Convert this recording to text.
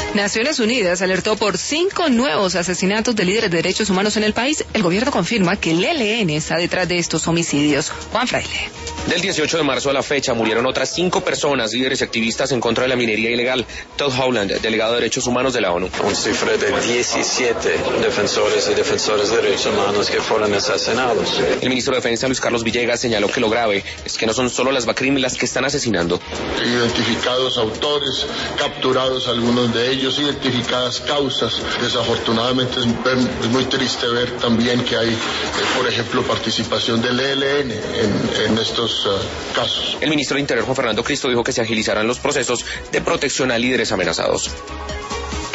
Naciones Unidas alertó por 5 nuevos asesinatos de líderes de derechos humanos en el país. El gobierno confirma que el ELN está detrás de estos homicidios. Juan Fraile. Del 18 de marzo a la fecha murieron otras 5 personas, líderes y activistas en contra de la minería ilegal. Todd Howland, delegado de Derechos Humanos de la ONU. Un cifra de 17 defensores y defensoras de derechos humanos que fueron asesinados. El ministro de Defensa, Luis Carlos Villegas, señaló que lo grave es que no son solo las BACRIM las que están asesinando. Identificados autores, capturados algunos de ellos, identificadas causas. Desafortunadamente es muy triste ver también que hay, por ejemplo, participación del ELN en estos casos. El ministro de Interior, Juan Fernando Cristo, dijo que se agilizarán los procesos de protección a líderes amenazados.